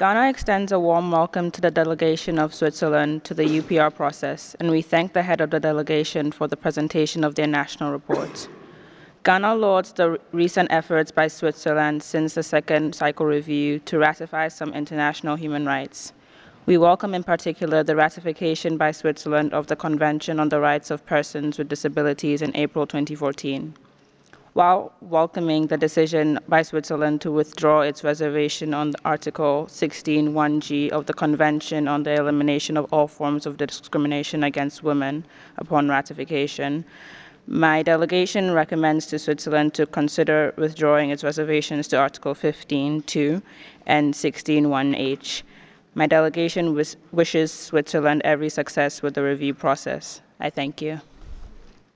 Ghana extends a warm welcome to the delegation of Switzerland to the UPR process, and we thank the head of the delegation for the presentation of their national report. Ghana lauds the recent efforts by Switzerland since the second cycle review to ratify some international human rights. We welcome in particular the ratification by Switzerland of the Convention on the Rights of Persons with Disabilities in April 2014. While welcoming the decision by Switzerland to withdraw its reservation on Article 16(1)(g) of the Convention on the Elimination of All Forms of Discrimination Against Women upon ratification, my delegation recommends to Switzerland to consider withdrawing its reservations to Article 15(2) and 16(1)(h). My delegation wishes Switzerland every success with the review process. I thank you.